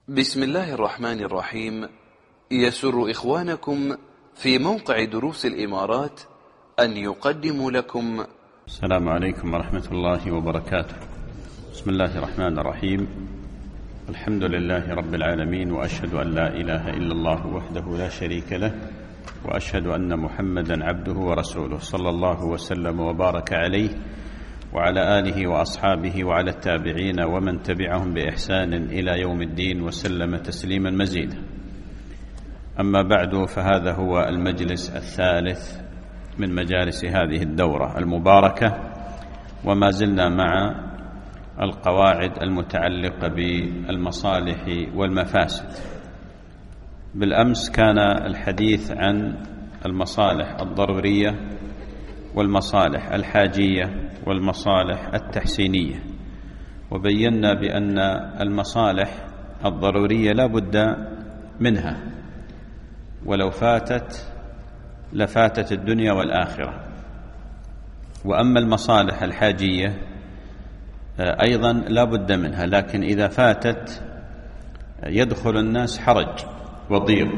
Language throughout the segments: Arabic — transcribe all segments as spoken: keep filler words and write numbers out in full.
بسم الله الرحمن الرحيم. يسر إخوانكم في موقع دروس الإمارات أن يقدموا لكم. السلام عليكم ورحمة الله وبركاته. بسم الله الرحمن الرحيم. الحمد لله رب العالمين، وأشهد أن لا إله إلا الله وحده لا شريك له، وأشهد أن محمدا عبده ورسوله، صلى الله وسلم وبارك عليه وعلى آله وأصحابه وعلى التابعين ومن تبعهم بإحسان إلى يوم الدين وسلم تسليما مزيدا. أما بعد، فهذا هو المجلس الثالث من مجالس هذه الدورة المباركة، وما زلنا مع القواعد المتعلقة بالمصالح والمفاسد. بالأمس كان الحديث عن المصالح الضرورية والمصالح الحاجية والمصالح التحسينية، وبينا بأن المصالح الضرورية لا بد منها، ولو فاتت لفاتت الدنيا والآخرة. وأما المصالح الحاجية أيضا لا بد منها، لكن إذا فاتت يدخل الناس حرج وضيق،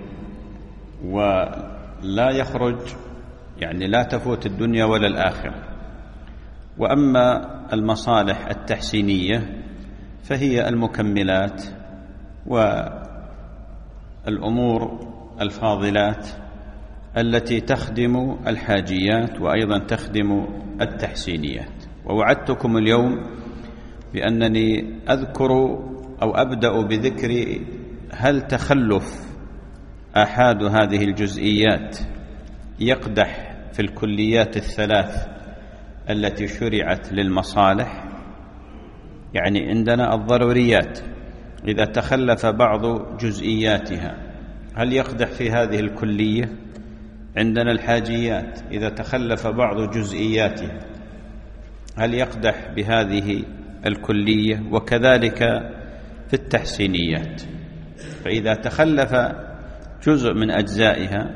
ولا يخرج، يعني لا تفوت الدنيا ولا الآخرة. وأما المصالح التحسينية فهي المكملات والأمور الفاضلات التي تخدم الحاجيات وأيضا تخدم التحسينيات. ووعدتكم اليوم بأنني أذكر أو أبدأ بذكر هل تخلف آحاد هذه الجزئيات يقدح في الكليات الثلاث التي شرعت للمصالح. يعني عندنا الضروريات إذا تخلف بعض جزئياتها هل يقدح في هذه الكلية؟ عندنا الحاجيات إذا تخلف بعض جزئياتها هل يقدح بهذه الكلية؟ وكذلك في التحسينيات، فإذا تخلف جزء من أجزائها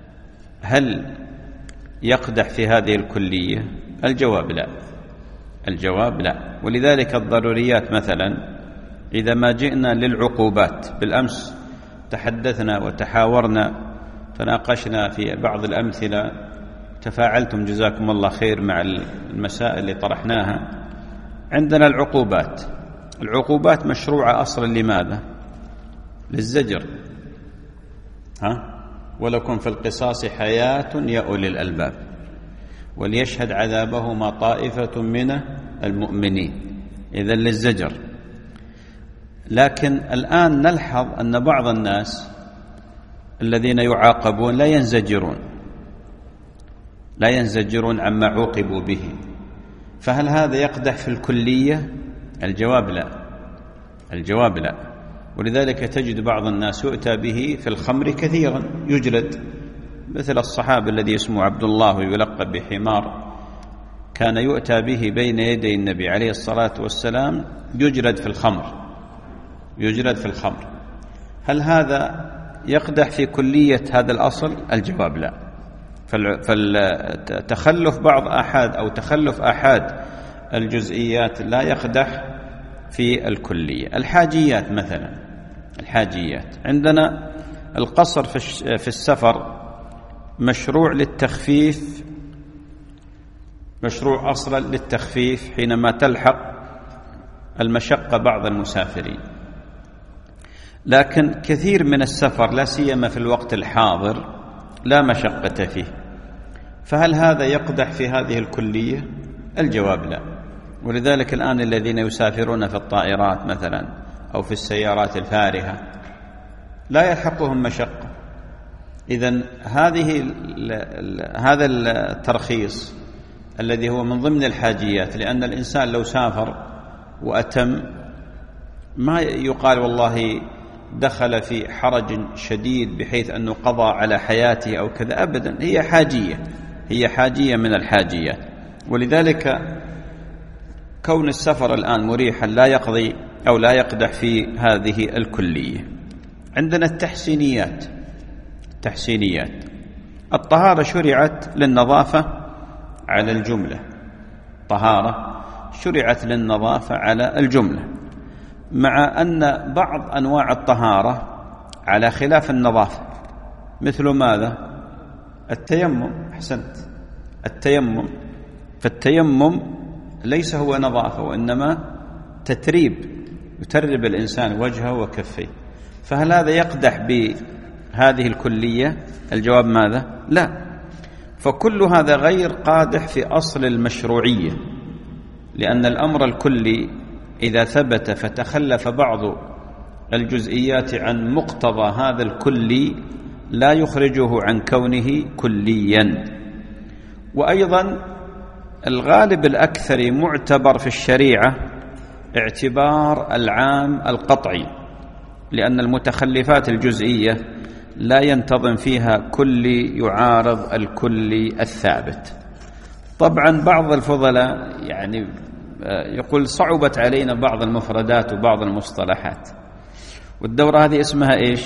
هل يقدح في هذه الكلية؟ الجواب لا، الجواب لا. ولذلك الضروريات مثلا إذا ما جئنا للعقوبات، بالأمس تحدثنا وتحاورنا تناقشنا في بعض الأمثلة، تفاعلتم جزاكم الله خير مع المسائل اللي طرحناها. عندنا العقوبات، العقوبات مشروعة أصلا لماذا؟ للزجر، ها؟ ولكم في القصاص حياة يا أولي الألباب وليشهد عذابهما طائفة من المؤمنين، إذن للزجر. لكن الآن نلحظ أن بعض الناس الذين يعاقبون لا ينزجرون لا ينزجرون عما عوقبوا به، فهل هذا يقدح في الكلية؟ الجواب لا، الجواب لا. ولذلك تجد بعض الناس يؤتى به في الخمر كثيرا يجلد، مثل الصحابي الذي اسمه عبد الله ويلقب بحمار، كان يؤتى به بين يدي النبي عليه الصلاة والسلام يجلد في الخمر، يجلد في الخمر. هل هذا يقدح في كلية هذا الأصل؟ الجواب لا. فالتخلف بعض أحد أو تخلف أحد الجزئيات لا يقدح في الكلية. الحاجيات مثلا، الحاجيات عندنا القصر في السفر مشروع للتخفيف، مشروع أصلا للتخفيف حينما تلحق المشقة بعض المسافرين. لكن كثير من السفر لا سيما في الوقت الحاضر لا مشقة فيه، فهل هذا يقدح في هذه الكلية؟ الجواب لا. ولذلك الآن الذين يسافرون في الطائرات مثلا أو في السيارات الفارهة لا يلحقهم مشقة. إذن هذه هذا الترخيص الذي هو من ضمن الحاجيات، لأن الإنسان لو سافر وأتم ما يقال والله دخل في حرج شديد بحيث أنه قضى على حياته أو كذا، أبدا، هي حاجية، هي حاجية من الحاجيات. ولذلك كون السفر الآن مريحا لا يقضي أو لا يقدح في هذه الكلية. عندنا التحسينيات، التحسينيات الطهارة شرعت للنظافة على الجملة، طهارة شرعت للنظافة على الجملة، مع أن بعض أنواع الطهارة على خلاف النظافة، مثل ماذا؟ التيمم. أحسنت، التيمم. فالتيمم ليس هو نظافة، وإنما تتريب، يترب الإنسان وجهه وكفيه. فهل هذا يقدح بهذه الكلية؟ الجواب ماذا؟ لا. فكل هذا غير قادح في أصل المشروعية، لأن الأمر الكلي إذا ثبت فتخلف بعض الجزئيات عن مقتضى هذا الكلي لا يخرجه عن كونه كليا. وأيضا الغالب الأكثر معتبر في الشريعة اعتبار العام القطعي، لأن المتخلفات الجزئية لا ينتظم فيها كلي يعارض الكلي الثابت. طبعا بعض الفضلاء يعني يقول صعبت علينا بعض المفردات وبعض المصطلحات، والدورة هذه اسمها إيش؟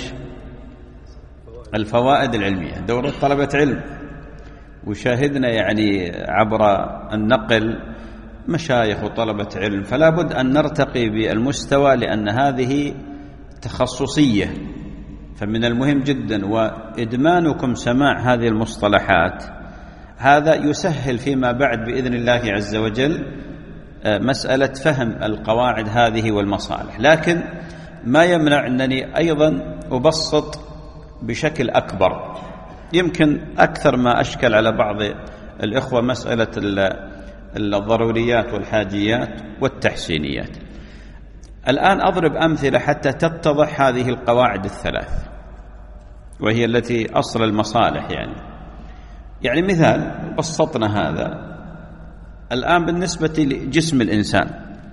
الفوائد العلمية، دورة طلبة علم. وشاهدنا يعني عبر النقل مشايخ وطلبة علم، فلا بد أن نرتقي بالمستوى، لأن هذه تخصصية. فمن المهم جدا وإدمانكم سماع هذه المصطلحات، هذا يسهل فيما بعد بإذن الله عز وجل مسألة فهم القواعد هذه والمصالح. لكن ما يمنع أنني أيضا أبسط بشكل أكبر. يمكن أكثر ما أشكل على بعض الإخوة مسألة الضروريات والحاجيات والتحسينيات. الآن أضرب أمثلة حتى تتضح هذه القواعد الثلاث، وهي التي أصل المصالح. يعني يعني مثال بسطنا هذا الآن بالنسبة لجسم الإنسان،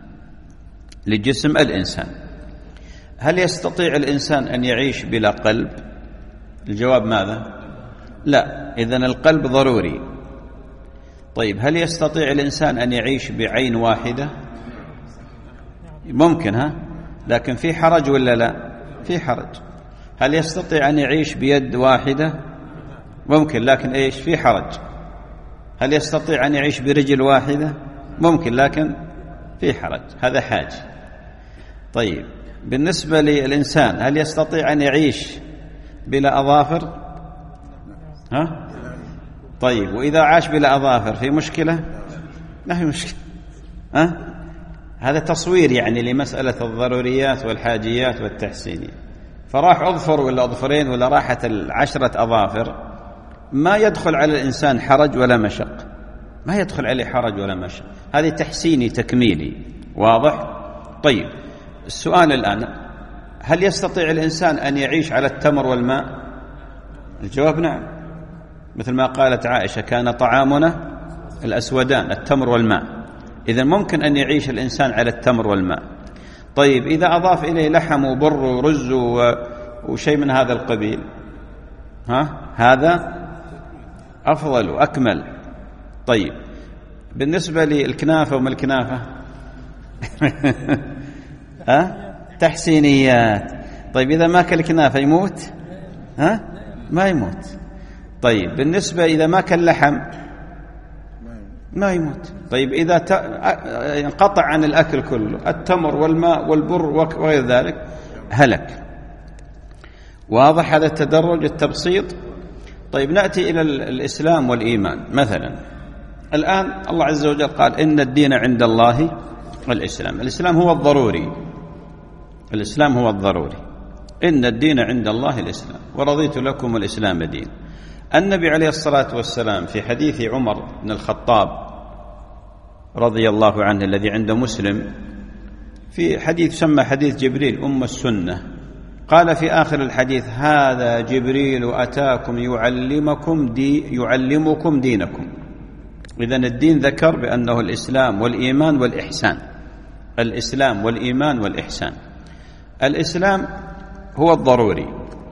لجسم الإنسان، هل يستطيع الإنسان أن يعيش بلا قلب؟ الجواب ماذا؟ لا. إذن القلب ضروري. طيب هل يستطيع الإنسان أن يعيش بعين واحدة؟ ممكن، ها؟ لكن في حرج ولا لا؟ في حرج. هل يستطيع أن يعيش بيد واحدة؟ ممكن، لكن إيش؟ في حرج. هل يستطيع أن يعيش برجل واحدة؟ ممكن، لكن في حرج. هذا حاج. طيب بالنسبة للإنسان هل يستطيع أن يعيش بلا أظافر؟ ها؟ طيب وإذا عاش بلا أظافر في مشكلة؟ ما في مشكلة. ها؟ هذا تصوير يعني لمسألة الضروريات والحاجيات والتحسينية. فراح أظفر ولا أظفرين ولا راحت العشرة أظافر، ما يدخل على الإنسان حرج ولا مشق، ما يدخل عليه حرج ولا مشق. هذه تحسيني تكميلي. واضح؟ طيب السؤال الآن، هل يستطيع الإنسان أن يعيش على التمر والماء؟ الجواب نعم، مثل ما قالت عائشة كان طعامنا الأسودان التمر والماء. إذن ممكن أن يعيش الإنسان على التمر والماء. طيب إذا أضاف إليه لحم وبر ورز وشيء من هذا القبيل، ها؟ هذا أفضل وأكمل. طيب بالنسبة للكنافة وما الكنافة ها؟ تحسينيات. طيب إذا ما كل كنافة يموت؟ ها؟ ما يموت. طيب بالنسبة إذا ما كل لحم ما يموت. طيب إذا انقطع عن الأكل كله، التمر والماء والبر وغير ذلك، هلك. واضح هذا التدرج التبسيط؟ طيب نأتي إلى الإسلام والإيمان. مثلا الآن الله عز وجل قال إن الدين عند الله الإسلام. الإسلام هو الضروري، الإسلام هو الضروري. إن الدين عند الله الإسلام ورضيت لكم الإسلام دين. النبي عليه الصلاة والسلام في حديث عمر بن الخطاب رضي الله عنه الذي عند مسلم، في حديث سمى حديث جبريل أم السنة، قال في آخر الحديث هذا جبريل أتاكم يعلمكم, دي يعلمكم دينكم. إذن الدين ذكر بأنه الإسلام والإيمان والإحسان. الإسلام والإيمان والإحسان. الإسلام هو الضروري،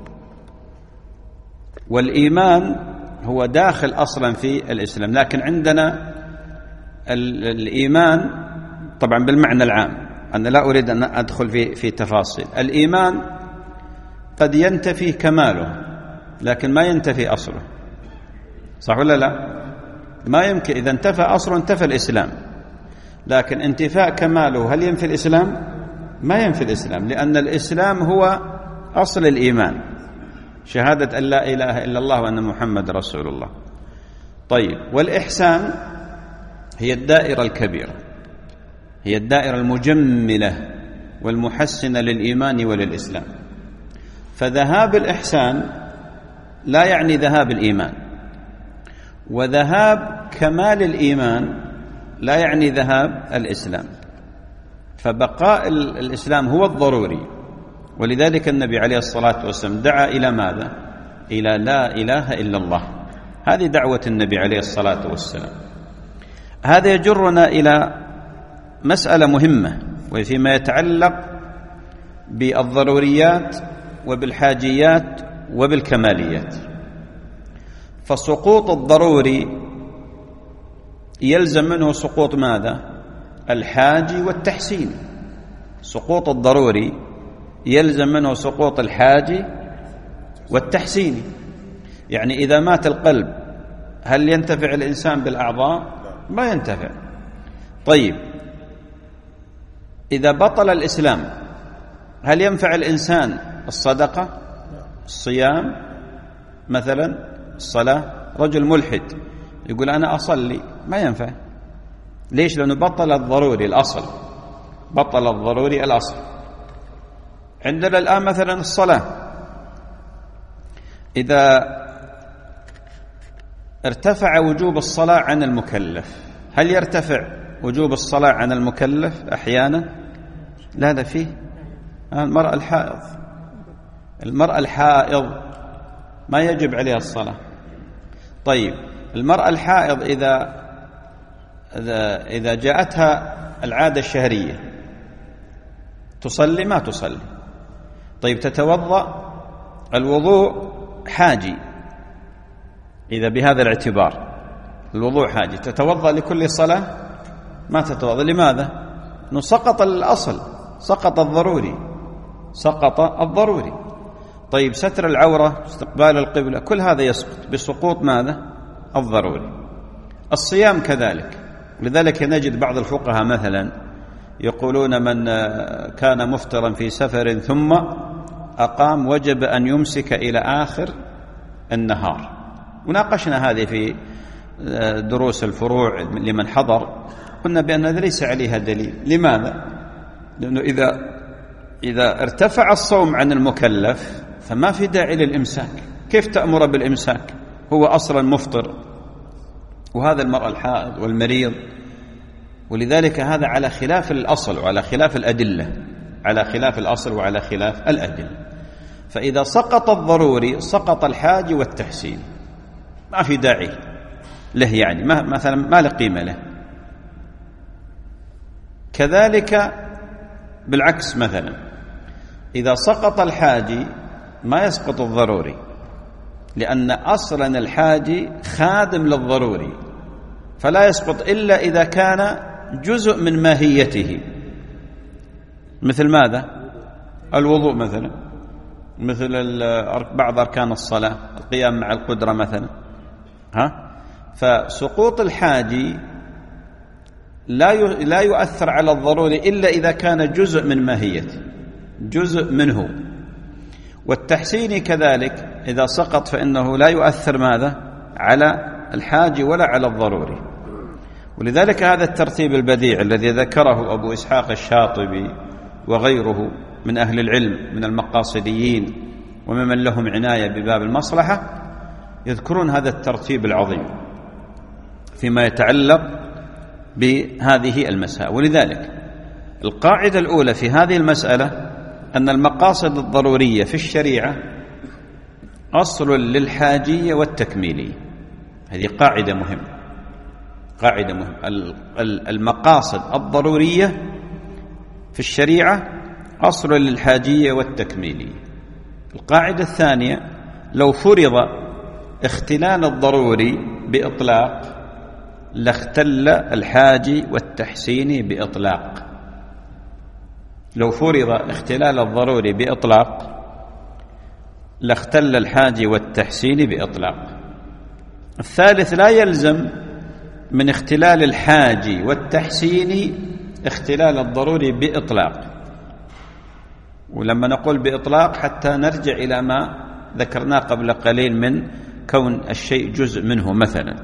والإيمان هو داخل أصلا في الإسلام. لكن عندنا الإيمان طبعا بالمعنى العام، أنا لا أريد أن أدخل في في تفاصيل. الإيمان قد ينتفي كماله لكن ما ينتفي أصله، صح ولا لا؟ ما يمكن. إذا انتفى أصله انتفى الإسلام، لكن انتفاء كماله هل ينفي الإسلام؟ ما ينفي الإسلام، لأن الإسلام هو أصل الإيمان، شهادة أن لا إله إلا الله وأن محمد رسول الله. طيب، والإحسان هي الدائرة الكبيرة، هي الدائرة المجملة والمحسنة للإيمان وللإسلام. فذهاب الإحسان لا يعني ذهاب الإيمان، وذهاب كمال الإيمان لا يعني ذهاب الإسلام. فبقاء الإسلام هو الضروري، ولذلك النبي عليه الصلاة والسلام دعا إلى ماذا؟ إلى لا إله إلا الله. هذه دعوة النبي عليه الصلاة والسلام. هذا يجرنا إلى مسألة مهمة، وفيما يتعلق بالضروريات وبالحاجيات وبالكماليات. فسقوط الضروري يلزم منه سقوط ماذا؟ الحاجي والتحسين. سقوط الضروري يلزم منه سقوط الحاجي والتحسين. يعني إذا مات القلب هل ينتفع الإنسان بالأعضاء؟ ما ينتفع. طيب، إذا بطل الإسلام هل ينفع الإنسان الصدقة، الصيام مثلا، الصلاة؟ رجل ملحد يقول أنا أصلي، ما ينفع. ليش؟ لأنه بطل الضروري الأصل، بطل الضروري الأصل. عندنا الآن مثلا الصلاة، إذا ارتفع وجوب الصلاة عن المكلف، هل يرتفع وجوب الصلاة عن المكلف أحيانا؟ لا لا فيه. المرأة الحائض، المرأة الحائض ما يجب عليها الصلاة. طيب، المرأة الحائض إذا إذا جاءتها العادة الشهرية تصلي؟ ما تصلي. طيب، تتوضأ؟ الوضوء حاجي. إذا بهذا الاعتبار الوضوء حاجي، تتوضأ لكل صلاة؟ ما تتوضأ. لماذا؟ إنه سقط الأصل، سقط الضروري، سقط الضروري. طيب، ستر العورة، استقبال القبلة، كل هذا يسقط بسقوط ماذا؟ الضروري. الصيام كذلك. لذلك نجد بعض الفقهاء مثلا يقولون من كان مفطرا في سفر ثم أقام وجب أن يمسك إلى آخر النهار. وناقشنا هذه في دروس الفروع لمن حضر، قلنا بأن هذا ليس عليها دليل. لماذا؟ لأنه إذا إذا ارتفع الصوم عن المكلف فما في داعي للإمساك. كيف تأمر بالإمساك؟ هو أصلا مفطر، وهذا المرأة الحائض والمريض. ولذلك هذا على خلاف الأصل وعلى خلاف الأدلة، على خلاف الأصل وعلى خلاف الأدلة. فإذا سقط الضروري سقط الحاج والتحسين، ما في داعي له، يعني ما مثلا ما له قيمة له. كذلك بالعكس، مثلا إذا سقط الحاجي ما يسقط الضروري، لأن أصلا الحاجي خادم للضروري، فلا يسقط إلا إذا كان جزء من ماهيته. مثل ماذا؟ الوضوء مثلا، مثل بعض أركان الصلاة، القيام مع القدرة مثلا. ها؟ فسقوط الحاجي لا لا يؤثر على الضروري إلا إذا كان جزء من ماهيته، جزء منه. والتحسين كذلك إذا سقط فإنه لا يؤثر ماذا؟ على الحاج ولا على الضروري. ولذلك هذا الترتيب البديع الذي ذكره أبو إسحاق الشاطبي وغيره من أهل العلم من المقاصديين وممن لهم عناية بباب المصلحة، يذكرون هذا الترتيب العظيم فيما يتعلق بهذه المسائل. ولذلك القاعدة الأولى في هذه المسألة أن المقاصد الضرورية في الشريعة أصل للحاجية والتكميلية. هذه قاعدة مهمة، قاعدة مهمة. المقاصد الضرورية في الشريعة أصل للحاجية والتكميلية. القاعدة الثانية: لو فرض اختلال الضروري بإطلاق لاختل الحاجي والتحسين بإطلاق. لو فرض اختلال الضروري بإطلاق لاختل الحاجي والتحسين بإطلاق. الثالث: لا يلزم من اختلال الحاجي والتحسين اختلال الضروري بإطلاق. ولما نقول بإطلاق حتى نرجع إلى ما ذكرناه قبل قليل من كون الشيء جزء منه مثلا.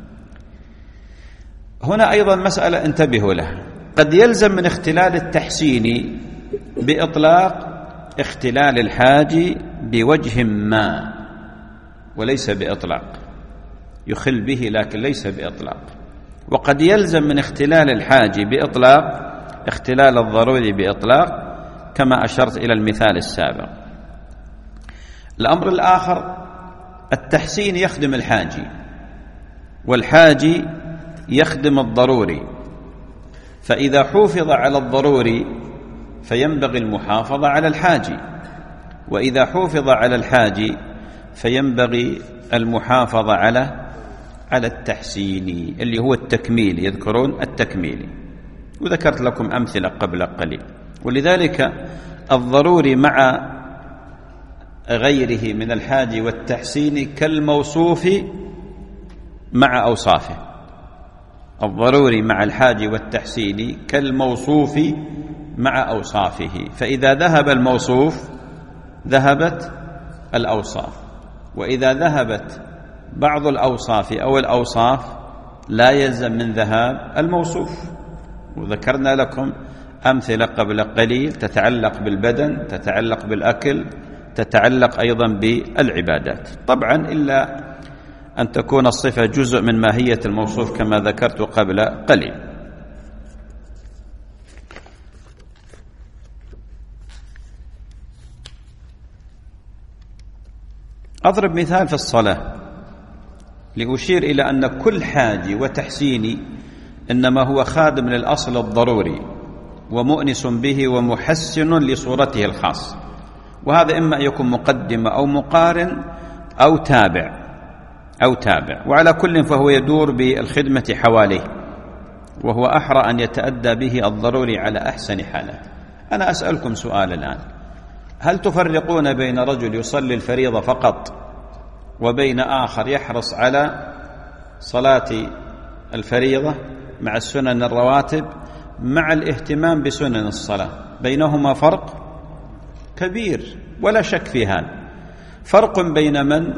هنا أيضا مسألة انتبهوا لها، قد يلزم من اختلال التحسين بإطلاق اختلال الحاج بوجه ما وليس بإطلاق، يخل به لكن ليس بإطلاق. وقد يلزم من اختلال الحاج بإطلاق اختلال الضروري بإطلاق كما أشرت إلى المثال السابق. الأمر الآخر التحسين يخدم الحاجي والحاجي يخدم الضروري، فإذا حافظ على الضروري فينبغي المحافظة على الحاجي، وإذا حافظ على الحاجي فينبغي المحافظة على على التحسين اللي هو التكميل، يذكرون التكميل، وذكرت لكم أمثلة قبل قليل. ولذلك الضروري مع غيره من الحاج والتحسين كالموصوف مع أوصافه، الضروري مع الحاج والتحسين كالموصوف مع أوصافه، فإذا ذهب الموصوف ذهبت الأوصاف، وإذا ذهبت بعض الأوصاف أو الأوصاف لا يلزم من ذهاب الموصوف. وذكرنا لكم أمثلة قبل قليل تتعلق بالبدن، تتعلق بالأكل، تتعلق أيضا بالعبادات، طبعا إلا أن تكون الصفة جزء من ماهية الموصوف كما ذكرت قبل قليل. أضرب مثال في الصلاة لأشير إلى أن كل حاج وتحسين إنما هو خادم للأصل الضروري ومؤنس به ومحسن لصورته الخاصة، وهذا إما يكون مقدم أو مقارن أو تابع أو تابع، وعلى كل فهو يدور بالخدمة حواليه، وهو أحرى أن يتأدى به الضروري على أحسن حاله. أنا أسألكم سؤال الآن، هل تفرقون بين رجل يصلي الفريضة فقط وبين آخر يحرص على صلاة الفريضة مع السنن الرواتب مع الاهتمام بسنن الصلاة؟ بينهما فرق كبير ولا شك في هذا. فرق بين من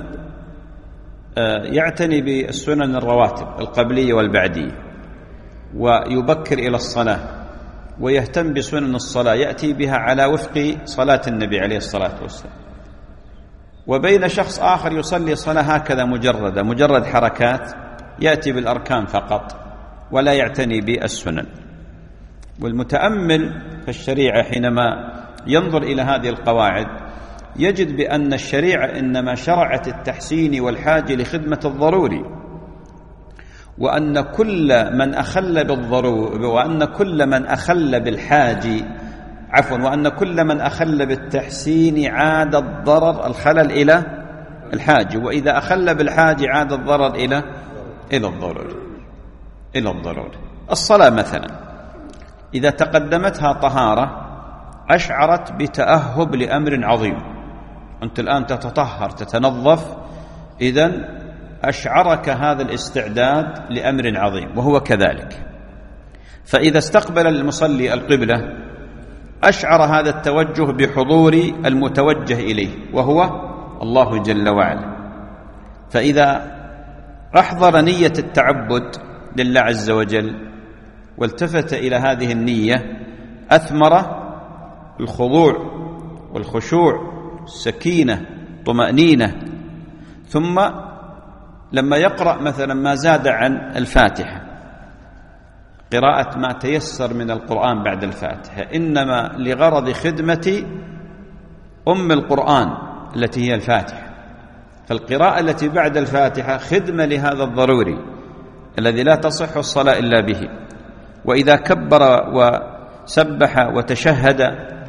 يعتني بالسنن الرواتب القبلية والبعدية ويبكر إلى الصلاة ويهتم بسنن الصلاة يأتي بها على وفق صلاة النبي عليه الصلاة والسلام، وبين شخص آخر يصلي صلاة هكذا مجردة مجرد حركات يأتي بالأركان فقط ولا يعتني بالسنن. والمتأمل في الشريعة حينما ينظر إلى هذه القواعد يجد بأن الشريعة إنما شرعت التحسين والحاج لخدمة الضروري، وأن كل من أخل بالضروري وأن كل من أخل بالحاج عفوا وأن كل من أخل بالتحسين عاد الضرر الخلل إلى الحاج، وإذا أخل بالحاج عاد الضرر إلى إلى الضروري إلى الضروري. الصلاة مثلا إذا تقدمتها طهارة أشعرت بتأهب لأمر عظيم، أنت الآن تتطهر تتنظف، إذن أشعرك هذا الاستعداد لأمر عظيم، وهو كذلك. فإذا استقبل المصلي القبلة أشعر هذا التوجه بحضور المتوجه إليه وهو الله جل وعلا، فإذا أحضر نية التعبد لله عز وجل والتفت إلى هذه النية أثمر الخضوع والخشوع، السكينة، طمأنينة. ثم لما يقرأ مثلا ما زاد عن الفاتحة، قراءة ما تيسر من القرآن بعد الفاتحة، إنما لغرض خدمة أم القرآن التي هي الفاتحة، فالقراءة التي بعد الفاتحة خدمة لهذا الضروري الذي لا تصح الصلاة إلا به. وإذا كبر وسبح وتشهد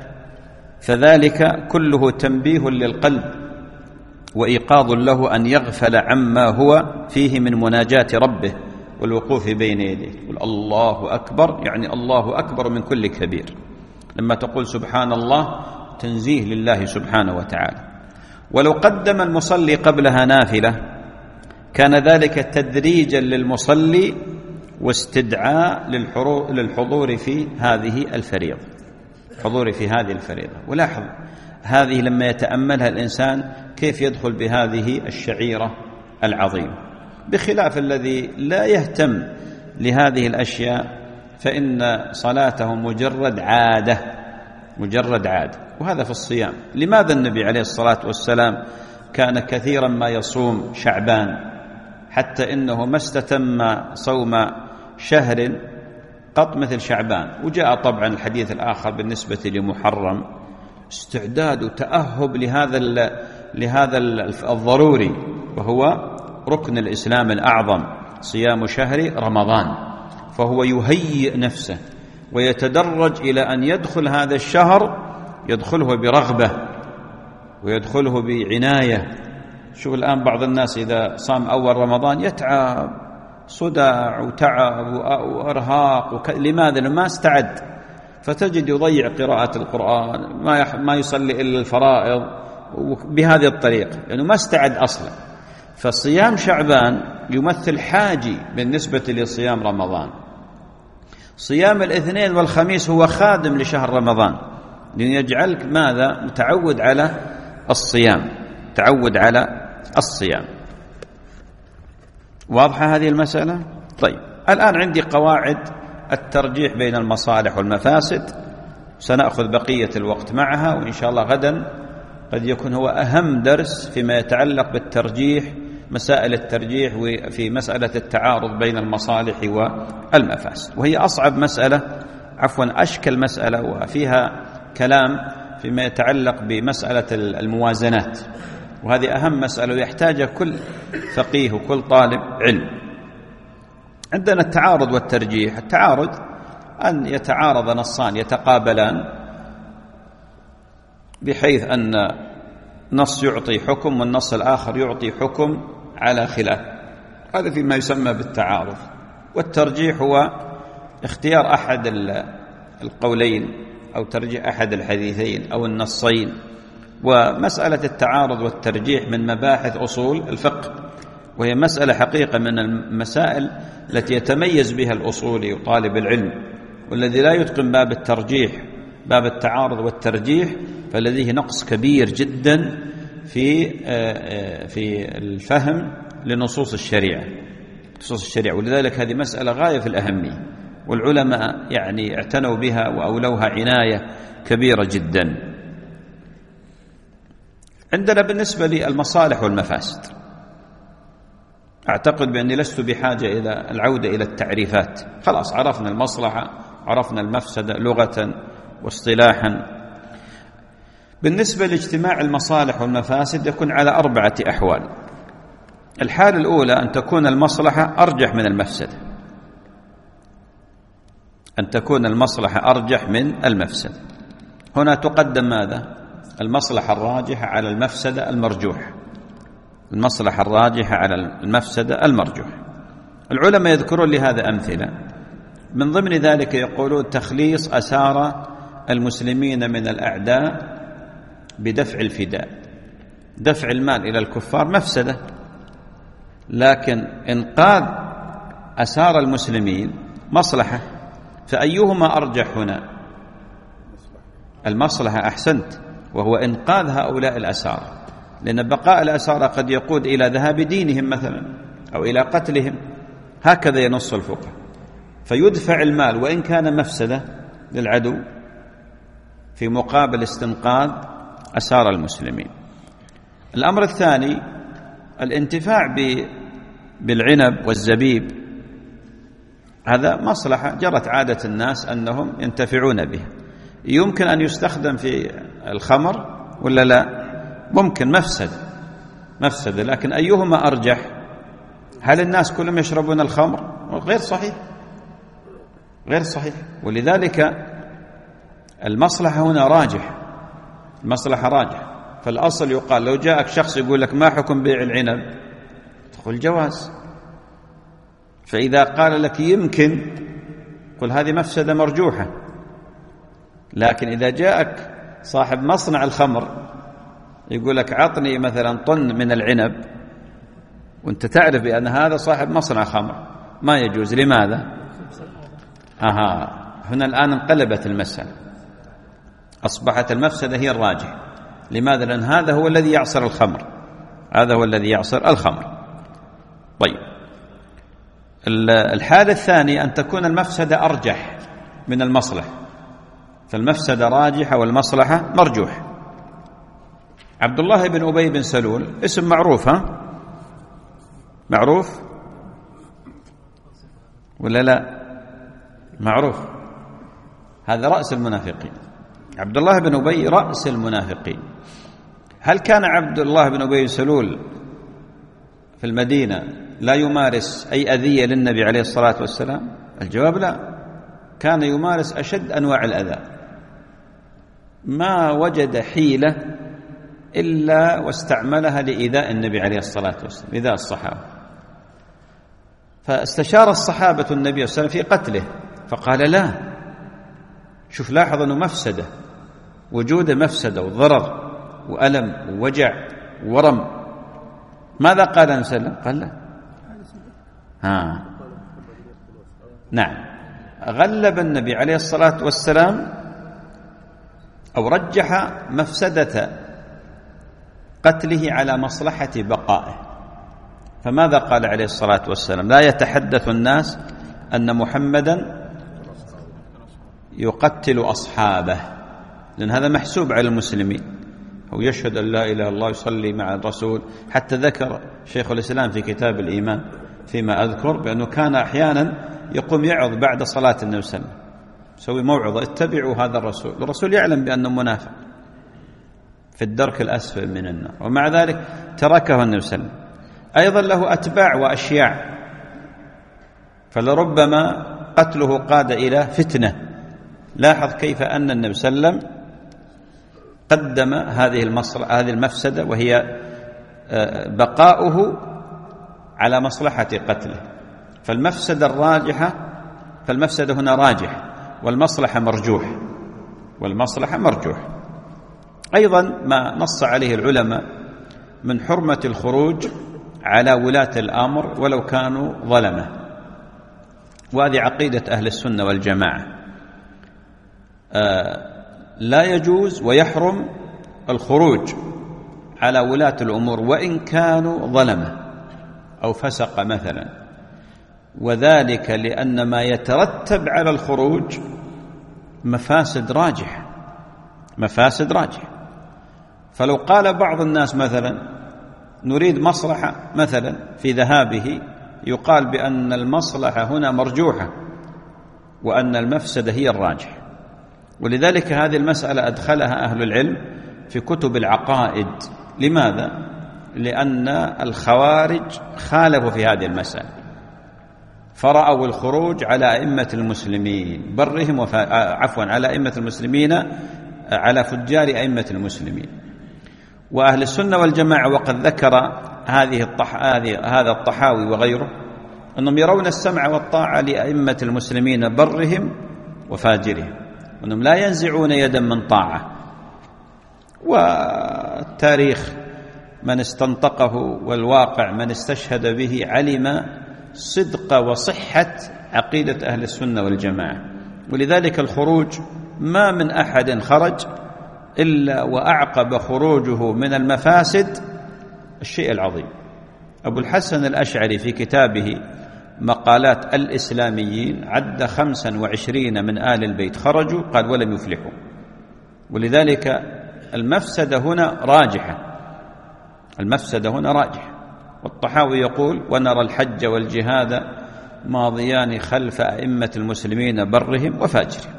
فذلك كله تنبيه للقلب وإيقاظ له أن يغفل عما هو فيه من مناجاة ربه والوقوف بين يديه. يقول الله أكبر، يعني الله أكبر من كل كبير. لما تقول سبحان الله تنزيه لله سبحانه وتعالى. ولو قدم المصلي قبلها نافلة كان ذلك تدريجا للمصلي واستدعاء للحضور في هذه الفريضة. حضوري في هذه الفريضة. ولاحظ هذه لما يتأملها الإنسان كيف يدخل بهذه الشعيرة العظيمة، بخلاف الذي لا يهتم لهذه الأشياء فإن صلاته مجرد عادة، مجرد عادة. وهذا في الصيام. لماذا النبي عليه الصلاة والسلام كان كثيرا ما يصوم شعبان، حتى إنه ما استتم صوم شهر قط مثل شعبان؟ وجاء طبعا الحديث الآخر بالنسبة لمحرم استعداد وتأهب لهذا لهذا الضروري، وهو ركن الإسلام الأعظم صيام شهر رمضان. فهو يهيئ نفسه ويتدرج إلى أن يدخل هذا الشهر، يدخله برغبة ويدخله بعناية. شوف الآن بعض الناس إذا صام أول رمضان يتعب، صداع وتعب وإرهاق وك... لماذا؟ ما استعد، فتجد يضيع قراءة القرآن، ما, يح... ما يصلي إلا الفرائض بهذه الطريقة لأنه يعني ما استعد أصلا. فصيام شعبان يمثل حاجي بالنسبة لصيام رمضان. صيام الاثنين والخميس هو خادم لشهر رمضان، لأن يجعلك ماذا؟ متعود على الصيام، تعود على الصيام. واضحة هذه المسألة؟ طيب، الآن عندي قواعد الترجيح بين المصالح والمفاسد، سنأخذ بقية الوقت معها، وإن شاء الله غدا قد يكون هو أهم درس فيما يتعلق بالترجيح، مسائل الترجيح وفي مسألة التعارض بين المصالح والمفاسد، وهي أصعب مسألة، عفوا أشكل مسألة، وفيها كلام فيما يتعلق بمسألة الموازنات، وهذه أهم مسألة يحتاجها كل فقيه وكل طالب علم. عندنا التعارض والترجيح. التعارض أن يتعارض نصان يتقابلان، بحيث أن نص يعطي حكم والنص الآخر يعطي حكم على خلاف، هذا فيما يسمى بالتعارض. والترجيح هو اختيار أحد القولين أو ترجيح أحد الحديثين أو النصين. ومسألة التعارض والترجيح من مباحث أصول الفقه، وهي مسألة حقيقة من المسائل التي يتميز بها الأصولي وطالب العلم، والذي لا يتقن باب الترجيح، باب التعارض والترجيح، فلديه نقص كبير جدا في في الفهم لنصوص الشريعة، نصوص الشريعة. ولذلك هذه مسألة غاية في الأهمية، والعلماء يعني اعتنوا بها وأولوها عناية كبيرة جدا. عندنا بالنسبة للمصالح والمفاسد، أعتقد بأني لست بحاجة إلى العودة إلى التعريفات، خلاص عرفنا المصلحة، عرفنا المفسدة لغة واصطلاحا. بالنسبة لاجتماع المصالح والمفاسد يكون على أربعة أحوال. الحالة الأولى أن تكون المصلحة أرجح من المفسدة، أن تكون المصلحة أرجح من المفسدة. هنا تقدم ماذا؟ المصلحة الراجحة على المفسدة المرجوح، المصلحة الراجحة على المفسدة المرجوح. العلماء يذكرون لهذا أمثلة، من ضمن ذلك يقولون تخليص أسارى المسلمين من الأعداء بدفع الفداء. دفع المال إلى الكفار مفسدة، لكن إنقاذ أسارى المسلمين مصلحة، فأيهما أرجح هنا؟ المصلحة، أحسنت، وهو إنقاذ هؤلاء الأسارى، لأن بقاء الأسارى قد يقود إلى ذهاب دينهم مثلا أو إلى قتلهم، هكذا ينص الفقه. فيدفع المال وإن كان مفسدة للعدو في مقابل استنقاذ أسارى المسلمين. الأمر الثاني الانتفاع بالعنب والزبيب، هذا مصلحة جرت عادة الناس أنهم ينتفعون به، يمكن أن يستخدم في الخمر ولا لا؟ ممكن، مفسد مفسدة، لكن أيهما أرجح؟ هل الناس كلهم يشربون الخمر؟ غير صحيح، غير صحيح. ولذلك المصلحة هنا راجح، المصلحة راجح. فالأصل يقال لو جاءك شخص يقول لك ما حكم بيع العنب، تقول جواز. فإذا قال لك يمكن، قل هذه مفسدة مرجوحة. لكن إذا جاءك صاحب مصنع الخمر يقول لك عطني مثلا طن من العنب، وانت تعرف بأن هذا صاحب مصنع خمر، ما يجوز. لماذا؟ أها، هنا الآن انقلبت المسألة، أصبحت المفسدة هي الراجح. لماذا؟ لأن هذا هو الذي يعصر الخمر، هذا هو الذي يعصر الخمر. طيب، الحالة الثانية أن تكون المفسدة أرجح من المصلحة، فالمفسدة راجحة والمصلحة مرجوح. عبد الله بن أبي بن سلول اسم معروف، ها؟ معروف ولا لا؟ معروف، هذا رأس المنافقين. عبد الله بن أبي رأس المنافقين. هل كان عبد الله بن أبي بن سلول في المدينة لا يمارس أي أذية للنبي عليه الصلاة والسلام؟ الجواب لا، كان يمارس أشد أنواع الأذى، ما وجد حيلة إلا واستعملها لإيذاء النبي عليه الصلاة والسلام، إيذاء الصحابة. فاستشار الصحابة النبي صلى الله عليه وسلم في قتله، فقال لا، شوف لاحظ أنه مفسدة، وجود مفسدة وضرر وألم ووجع وورم. ماذا قال النبي صلى الله عليه وسلم؟ قال لا. ها. نعم، غلب النبي عليه الصلاة والسلام أو رجح مفسدة قتله على مصلحة بقائه. فماذا قال عليه الصلاة والسلام؟ لا يتحدث الناس أن محمدا يقتل أصحابه، لأن هذا محسوب على المسلمين، أو يشهد أن لا إله إلا الله، يصلي مع الرسول. حتى ذكر شيخ الإسلام في كتاب الإيمان فيما أذكر بأنه كان أحيانا يقوم يعظ بعد صلاة النبي صلى الله عليه وسلم، يسوي موعظة: اتبعوا هذا الرسول. الرسول يعلم بأنه منافق في الدرك الأسفل من النار، ومع ذلك تركه النبي صلى الله عليه وسلم. أيضا له أتباع وأشياع، فلربما قتله قاد إلى فتنة. لاحظ كيف أن النبي صلى الله عليه وسلم قدم هذه هذه المفسدة، وهي بقاؤه على مصلحة قتله. فالمفسدة الراجحة، فالمفسدة هنا راجح، والمصلحة مرجوح، والمصلحة مرجوح. أيضا ما نص عليه العلماء من حرمة الخروج على ولاة الأمر ولو كانوا ظلمة، وهذه عقيدة أهل السنة والجماعة. آه لا يجوز ويحرم الخروج على ولاة الأمور وإن كانوا ظلمة أو فسق مثلا، وذلك لأن ما يترتب على الخروج مفاسد راجحة، مفاسد راجحة. فلو قال بعض الناس مثلا نريد مصلحة مثلا في ذهابه، يقال بأن المصلحة هنا مرجوحة وأن المفسدة هي الراجح. ولذلك هذه المسألة أدخلها أهل العلم في كتب العقائد. لماذا؟ لأن الخوارج خالفوا في هذه المسألة، فرأوا الخروج على أئمة المسلمين برهم وف... عفوا على أئمة المسلمين على فجار أئمة المسلمين. وأهل السنة والجماعة وقد ذكر هذه الطح... هذا الطحاوي وغيره أنهم يرون السمع والطاعة لأئمة المسلمين برهم وفاجرهم، وأنهم لا ينزعون يدا من طاعة. والتاريخ من استنطقه والواقع من استشهد به علم صدق وصحة عقيدة أهل السنة والجماعة. ولذلك الخروج ما من أحد خرج إلا وأعقب خروجه من المفاسد الشيء العظيم. أبو الحسن الأشعري في كتابه مقالات الإسلاميين عد خمسا وعشرين من آل البيت خرجوا، قال ولم يفلحوا. ولذلك المفسدة هنا راجحة، المفسدة هنا راجحة. والطحاوي يقول ونرى الحج والجهاد ماضيان خلف أئمة المسلمين برهم وفاجرهم.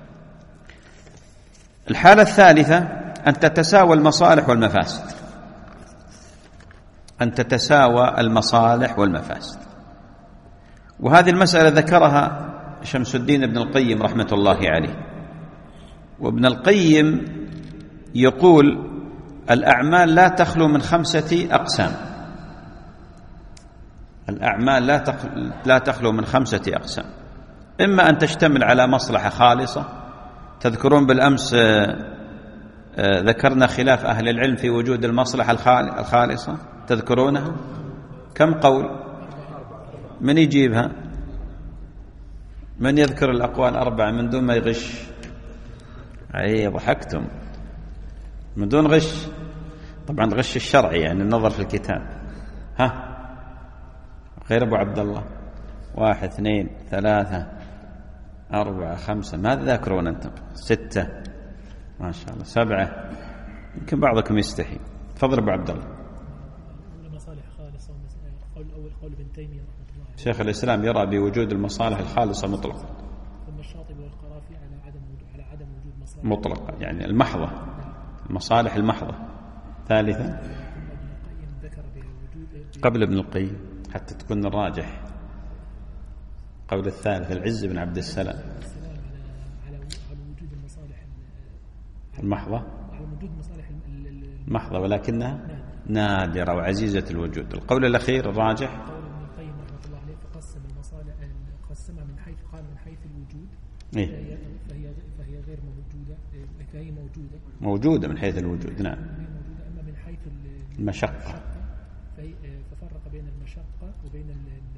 الحالة الثالثة أن تتساوى المصالح والمفاسد، أن تتساوى المصالح والمفاسد. وهذه المسألة ذكرها شمس الدين ابن القيم رحمة الله عليه. وابن القيم يقول الأعمال لا تخلو من خمسة أقسام، الأعمال لا لا تخلو من خمسة أقسام. إما أن تشتمل على مصلحة خالصة. تذكرون بالأمس ذكرنا خلاف أهل العلم في وجود المصلحة الخالصة، تذكرونها؟ كم قول؟ من يجيبها؟ من يذكر الأقوال أربعة من دون ما يغش؟ أي ضحكتم من دون غش، طبعا الغش الشرعي يعني النظر في الكتاب. ها غير أبو عبد الله؟ واحد اثنين ثلاثة أربعة خمسة، ما تذكرون أنتم؟ ستة ما شاء الله، سبعة، يمكن بعضكم يستحي. تفضل أبو عبد الله. مصالح خالصة. قول الأول قول ابن تيمية رحمه الله عليه. شيخ الإسلام يرى بوجود المصالح الخالصة مطلقا. ثم الشاطبي والقرافي على عدم وجود على عدم وجود مصالح مطلقا يعني المحضة، المصالح المحضة. ثالثا قبل ابن القيم حتى تكون الراجح، قول الثالث العز بن عبد السلام على وجود المصالح المحضة، على وجود مصالح محضة ولكنها نادرة وعزيزة الوجود. القول الأخير الراجح قول ابن القيم رحمه الله عليه فقسم المصالح قسمها من حيث قال من حيث الوجود إيه؟ فهي فهي غير موجودة، فهي موجودة موجودة من حيث الوجود نعم. موجودة أما من حيث المشقة ففرق بين المشقة وبين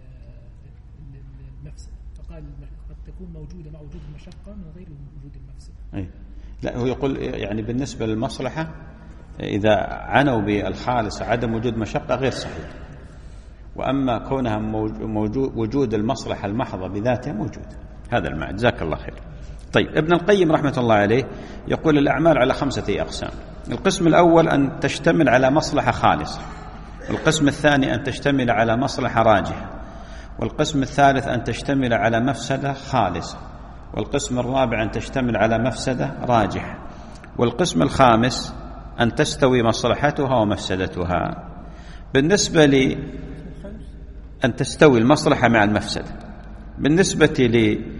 المفسد، فقال قد تكون موجودة مع وجود المشقة من غير وجود المفسد. أي لا، هو يقول يعني بالنسبة للمصلحة إذا عنوا بالخالص عدم وجود مشقة غير صحيح، وأما كونها موجود وجود المصلحة المحضة بذاتها موجود. هذا المعنى. جزاك الله خير. طيب ابن القيم رحمة الله عليه يقول الأعمال على خمسة أقسام. القسم الأول أن تشتمل على مصلحة خالصة، والقسم الثاني أن تشتمل على مصلحة راجحة، والقسم الثالث أن تشتمل على مفسدة خالصة، والقسم الرابع أن تشتمل على مفسدة راجحة، والقسم الخامس أن تستوي مصلحتها ومفسدتها. بالنسبة لي أن تستوي المصلحة مع المفسدة، بالنسبة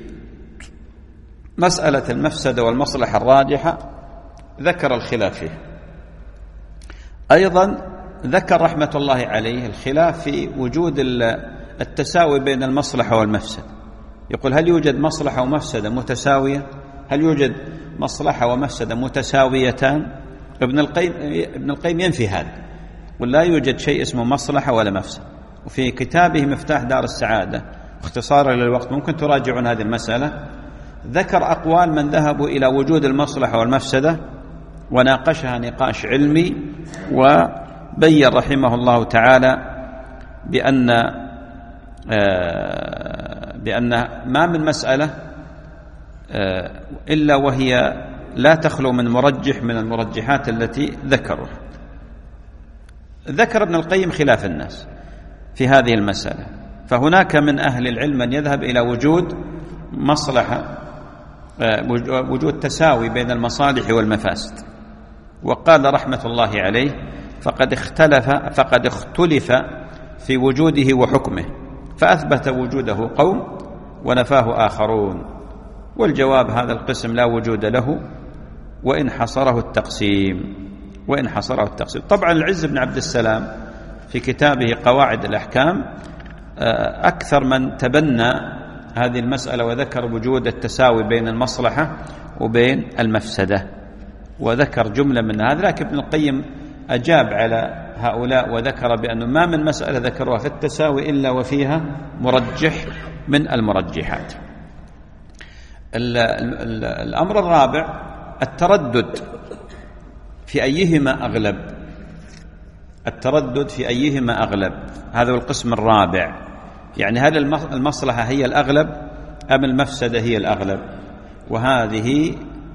لمسألة المفسدة والمصلحة الراجحة ذكر الخلاف فيها. أيضا ذكر رحمة الله عليه الخلاف في وجود التساوي بين المصلحة والمفسدة. يقول هل يوجد مصلحة ومفسدة متساوية؟ هل يوجد مصلحة ومفسدة متساويتان؟ ابن القيم ابن القيم ينفي هذا، ولا يوجد شيء اسمه مصلحة ولا مفسدة. وفي كتابه مفتاح دار السعادة اختصارا للوقت ممكن تراجعون هذه المسألة، ذكر أقوال من ذهبوا إلى وجود المصلحة والمفسدة وناقشها نقاش علمي، وبين رحمه الله تعالى بأن بأن ما من مسألة إلا وهي لا تخلو من مرجح من المرجحات التي ذكروها. ذكر ابن القيم خلاف الناس في هذه المسألة، فهناك من أهل العلم من يذهب إلى وجود مصلحة، وجود تساوي بين المصالح والمفاسد، وقال رحمة الله عليه فقد اختلف فقد اختلف في وجوده وحكمه، فأثبت وجوده قوم ونفاه آخرون، والجواب هذا القسم لا وجود له وإن حصره التقسيم وإن حصره التقسيم. طبعا العز بن عبد السلام في كتابه قواعد الأحكام أكثر من تبنى هذه المسألة وذكر وجود التساوي بين المصلحة وبين المفسدة، وذكر جملة من هذا. لكن ابن القيم أجاب على هؤلاء وذكر بأنه ما من مسألة ذكروها في التساوي إلا وفيها مرجح من المرجحات. الأمر الرابع التردد في أيهما أغلب، التردد في أيهما أغلب، هذا هو القسم الرابع. يعني هل المصلحة هي الأغلب أم المفسدة هي الأغلب؟ وهذه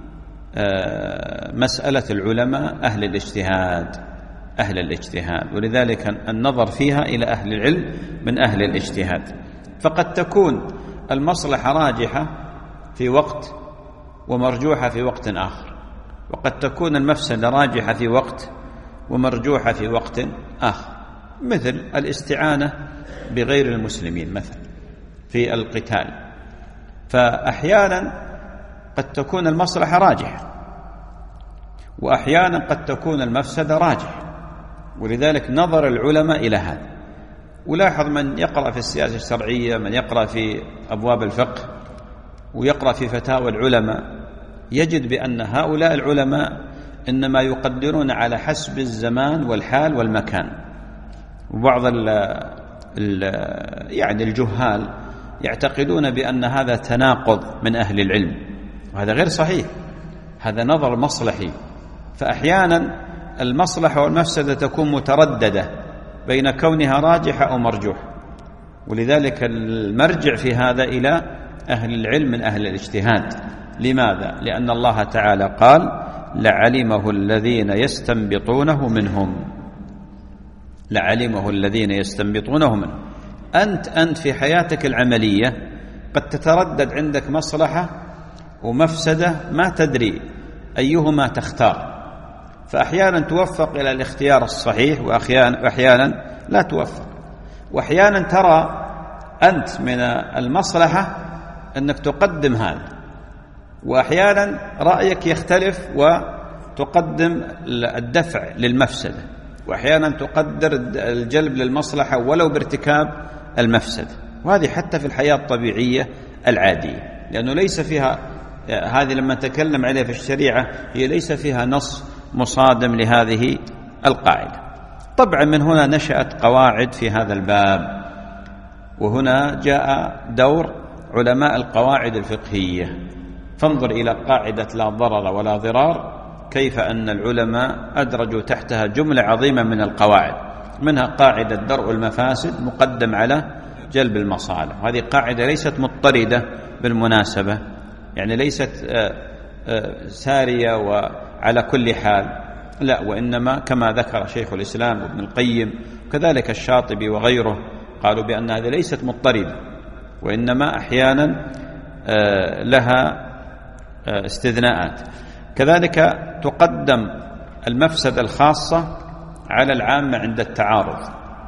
مسألة العلماء أهل الاجتهاد أهل الاجتهاد ولذلك النظر فيها إلى أهل العلم من أهل الاجتهاد. فقد تكون المصلحة راجحة في وقت ومرجوحة في وقت آخر، وقد تكون المفسدة راجحة في وقت ومرجوحة في وقت آخر، مثل الاستعانة بغير المسلمين مثلا في القتال، فأحيانا قد تكون المصلحة راجحة وأحيانا قد تكون المفسدة راجحة، ولذلك نظر العلماء إلى هذا. ولاحظ من يقرأ في السياسة الشرعية، من يقرأ في أبواب الفقه ويقرأ في فتاوى العلماء، يجد بأن هؤلاء العلماء إنما يقدرون على حسب الزمان والحال والمكان. وبعض ال ال يعني الجهال يعتقدون بأن هذا تناقض من أهل العلم، وهذا غير صحيح. هذا نظر مصلحي. فأحيانا المصلحة والمفسدة تكون مترددة بين كونها راجحة أو مرجوحة، ولذلك المرجع في هذا إلى أهل العلم من أهل الاجتهاد. لماذا؟ لأن الله تعالى قال لعلمه الذين يستنبطونه منهم، لعلمه الذين يستنبطونه منهم. أنت أنت في حياتك العملية قد تتردد عندك مصلحة ومفسدة ما تدري أيهما تختار، فأحيانا توفق إلى الاختيار الصحيح وأحيانا لا توفق. وأحيانا ترى أنت من المصلحة أنك تقدم هذا، وأحيانا رأيك يختلف وتقدم الدفع للمفسدة، وأحيانا تقدر الجلب للمصلحة ولو بارتكاب المفسدة. وهذه حتى في الحياة الطبيعية العادية، لأنه ليس فيها هذه لما نتكلم عليها في الشريعة هي ليس فيها نص مصادم لهذه القاعدة. طبعا من هنا نشأت قواعد في هذا الباب، وهنا جاء دور علماء القواعد الفقهية. فانظر إلى قاعدة لا ضرر ولا ضرار، كيف أن العلماء أدرجوا تحتها جملة عظيمة من القواعد، منها قاعدة درء المفاسد مقدم على جلب المصالح. هذه قاعدة ليست مضطردة بالمناسبة، يعني ليست سارية وعلى كل حال، لا، وإنما كما ذكر شيخ الإسلام وابن القيم وكذلك الشاطبي وغيره قالوا بأن هذه ليست مضطردة، وإنما أحيانا لها استثناءات. كذلك تقدم المفسدة الخاصة على العامة عند التعارض.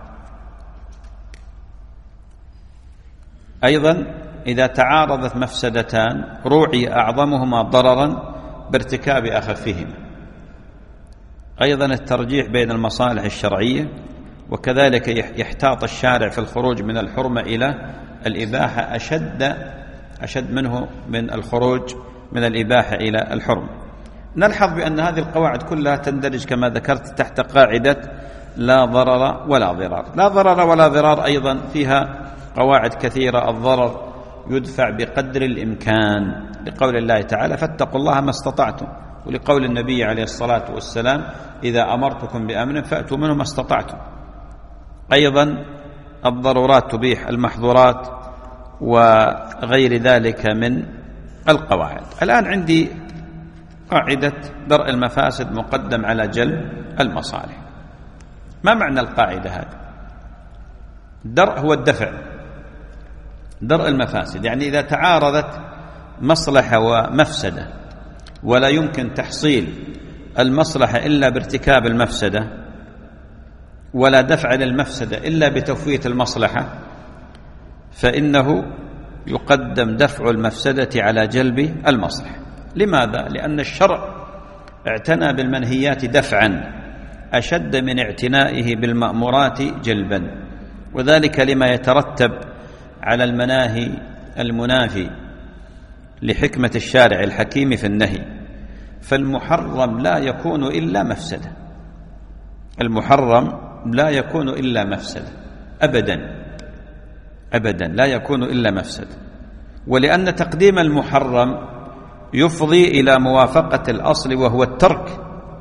أيضا إذا تعارضت مفسدتان روعي أعظمهما ضررا بارتكاب أخفهما. أيضا الترجيح بين المصالح الشرعية، وكذلك يحتاط الشارع في الخروج من الحرمة إلى الإباحة أشد أشد منه من الخروج من الإباحة إلى الحرمة. نلحظ بأن هذه القواعد كلها تندرج كما ذكرت تحت قاعدة لا ضرر ولا ضرار. لا ضرر ولا ضرار أيضا فيها قواعد كثيرة. الضرر يدفع بقدر الإمكان، لقول الله تعالى فاتقوا الله ما استطعتم، ولقول النبي عليه الصلاة والسلام إذا أمرتكم بأمر فأتوا منه ما استطعتم. أيضا الضرورات تبيح المحظورات وغير ذلك من القواعد. الآن عندي قاعدة درء المفاسد مقدم على جلب المصالح. ما معنى القاعدة هذه؟ الدرء هو الدفع، درء المفاسد يعني إذا تعارضت مصلحة ومفسدة ولا يمكن تحصيل المصلحة إلا بارتكاب المفسدة، ولا دفع للمفسدة إلا بتفويت المصلحة، فإنه يقدم دفع المفسدة على جلب المصلحة. لماذا؟ لأن الشرع اعتنى بالمنهيات دفعا أشد من اعتنائه بالمأمورات جلبا، وذلك لما يترتب على المناهي المنافي لحكمة الشارع الحكيم في النهي. فالمحرم لا يكون إلا مفسدة، المحرم لا يكون إلا مفسدة أبدا أبدا، لا يكون إلا مفسدة. ولأن تقديم المحرم يفضي إلى موافقة الأصل وهو الترك.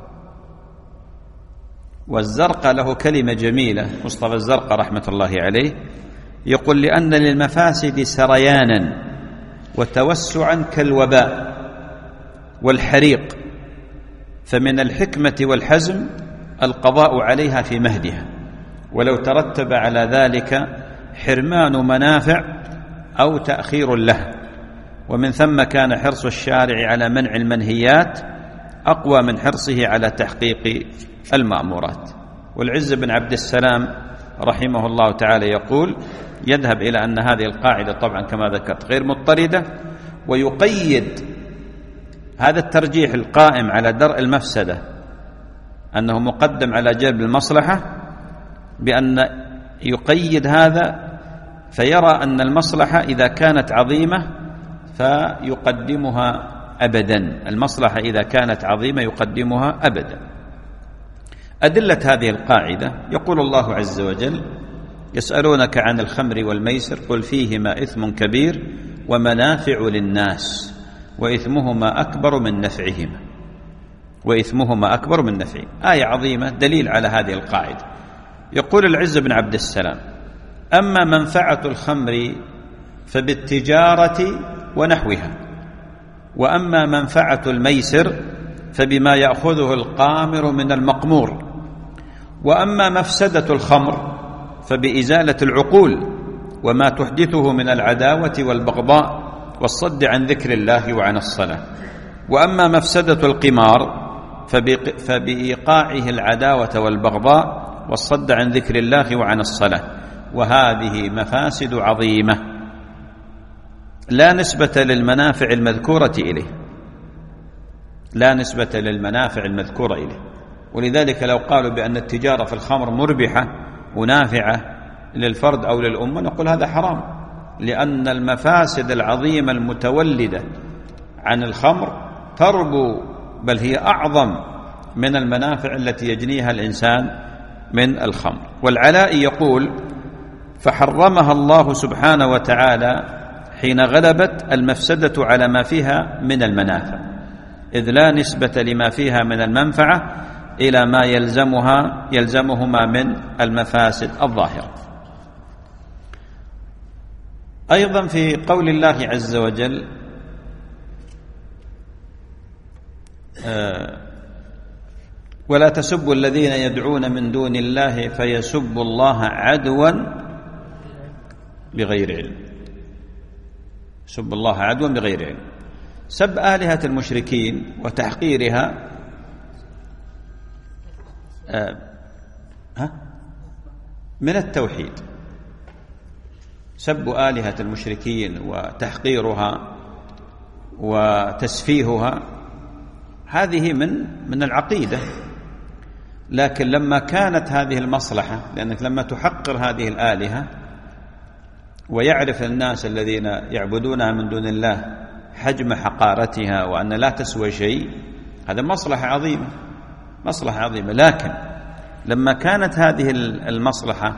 والزرقاء له كلمة جميلة، مصطفى الزرقاء رحمة الله عليه، يقول لأن للمفاسد سريانا وتوسعا كالوباء والحريق، فمن الحكمة والحزم القضاء عليها في مهدها، ولو ترتب على ذلك حرمان منافع أو تأخير له. ومن ثم كان حرص الشارع على منع المنهيات أقوى من حرصه على تحقيق المأمورات. والعز بن عبد السلام رحمه الله تعالى يقول يذهب إلى أن هذه القاعدة طبعا كما ذكرت غير مضطردة، ويقيد هذا الترجيح القائم على درء المفسدة أنه مقدم على جلب المصلحة بأن يقيد هذا فيرى أن المصلحة إذا كانت عظيمة فيقدمها أبدا، المصلحة إذا كانت عظيمة يقدمها أبدا. أدلة هذه القاعدة يقول الله عز وجل يسألونك عن الخمر والميسر قل فيهما إثم كبير ومنافع للناس وإثمهما أكبر من نفعهما وإثمهما أكبر من نفعهما. آية عظيمة دليل على هذه القاعدة. يقول العز بن عبد السلام: أما منفعة الخمر فبالتجارة ونحوها، وأما منفعة الميسر فبما يأخذه القامر من المقمور، وأما مفسدة الخمر فبإزالة العقول وما تحدثه من العداوة والبغضاء والصد عن ذكر الله وعن الصلاة، وأما مفسدة القمار فبإيقاعه العداوة والبغضاء والصد عن ذكر الله وعن الصلاة، وهذه مفاسد عظيمة لا نسبة للمنافع المذكورة إليه لا نسبة للمنافع المذكورة إليه ولذلك لو قالوا بأن التجارة في الخمر مربحة ونافعة للفرد أو للأمة نقول هذا حرام، لأن المفاسد العظيمة المتولدة عن الخمر تربو، بل هي أعظم من المنافع التي يجنيها الإنسان من الخمر. والعلاء يقول: فحرمها الله سبحانه وتعالى حين غلبت المفسدة على ما فيها من المنافع، إذ لا نسبة لما فيها من المنفعة إلى ما يلزمها يلزمهما من المفاسد الظاهرة. أيضا في قول الله عز وجل: آه ولا تسبوا الذين يدعون من دون الله فيسبوا الله عدوا بغير علم سب الله عدوا بغير علم. سب آلهة المشركين وتحقيرها آه ها من التوحيد. سب آلهة المشركين وتحقيرها وتسفيهها هذه من من العقيدة، لكن لما كانت هذه المصلحة، لأنك لما تحقر هذه الآلهة ويعرف الناس الذين يعبدونها من دون الله حجم حقارتها وأن لا تسوى شيء، هذا مصلحة عظيمة مصلحة عظيمة. لكن لما كانت هذه المصلحة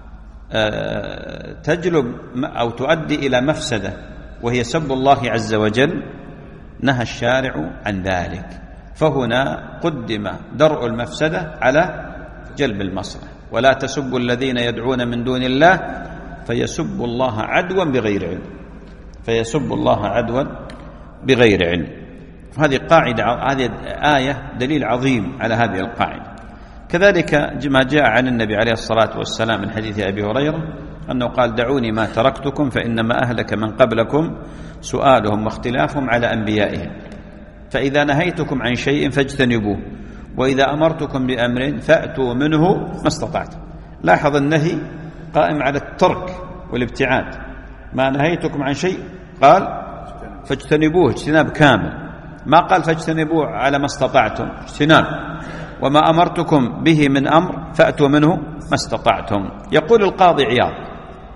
تجلب أو تؤدي إلى مفسدة وهي سب الله عز وجل، نهى الشارع عن ذلك، فهنا قدم درء المفسدة على جلب المصلحة. ولا تسبوا الذين يدعون من دون الله فيسبوا الله عدوا بغير علم فيسبوا الله عدوا بغير علم. هذه قاعدة، هذه آية دليل عظيم على هذه القاعدة. كذلك ما جاء عن النبي عليه الصلاة والسلام من حديث أبي هريرة أنه قال: دعوني ما تركتكم فإنما أهلك من قبلكم سؤالهم واختلافهم على أنبيائهم، فإذا نهيتكم عن شيء فاجتنبوه، وإذا أمرتكم بأمر فأتوا منه ما استطعتم. لاحظ النهي قائم على الترك والابتعاد. ما نهيتكم عن شيء قال فاجتنبوه اجتناب كامل، ما قال فاجتنبوه على ما استطعتم اجتناب، وما أمرتكم به من أمر فأتوا منه ما استطعتم. يقول القاضي عياض: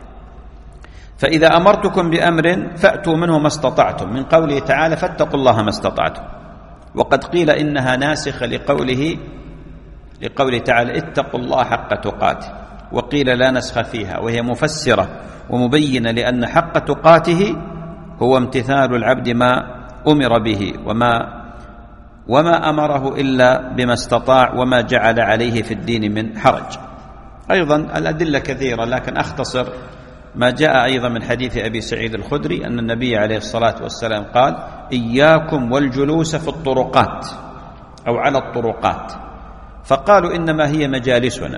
فإذا أمرتكم بأمر فأتوا منه ما استطعتم، من قوله تعالى فاتقوا الله ما استطعتم، وقد قيل إنها ناسخة لقوله لقوله تعالى اتقوا الله حق تقاته، وقيل لا نسخ فيها، وهي مفسرة ومبينة لأن حق تقاته هو امتثال العبد ما أمر به وما وما أمره إلا بما استطاع وما جعل عليه في الدين من حرج. أيضا الأدلة كثيرة، لكن أختصر ما جاء أيضا من حديث أبي سعيد الخدري أن النبي عليه الصلاة والسلام قال: إياكم والجلوس في الطرقات أو على الطرقات، فقالوا إنما هي مجالسنا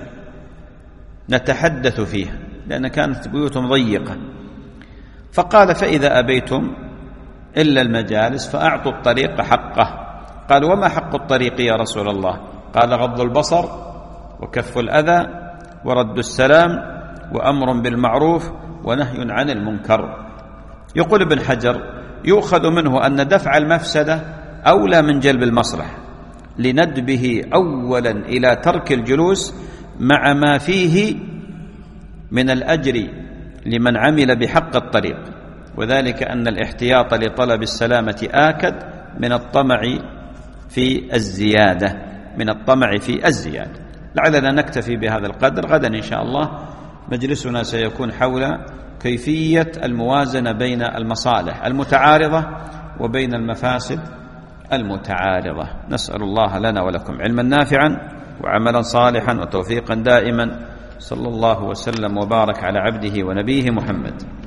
نتحدث فيها، لأن كانت بيوتهم ضيقة. فقال: فإذا أبيتم إلا المجالس فأعطوا الطريق حقه. قال: وما حق الطريق يا رسول الله؟ قال: غض البصر وكف الأذى ورد السلام وأمر بالمعروف ونهي عن المنكر. يقول ابن حجر: يؤخذ منه أن دفع المفسدة أولى من جلب المصلحة، لندبه أولا إلى ترك الجلوس مع ما فيه من الأجر لمن عمل بحق الطريق، وذلك أن الاحتياط لطلب السلامة آكد من الطمع في الزيادة من الطمع في الزيادة. لعلنا نكتفي بهذا القدر. غدا إن شاء الله مجلسنا سيكون حول كيفية الموازنة بين المصالح المتعارضة وبين المفاسد المتعارضة. نسأل الله لنا ولكم علما نافعا وعملا صالحا وتوفيقا دائما. صلى الله وسلم وبارك على عبده ونبيه محمد.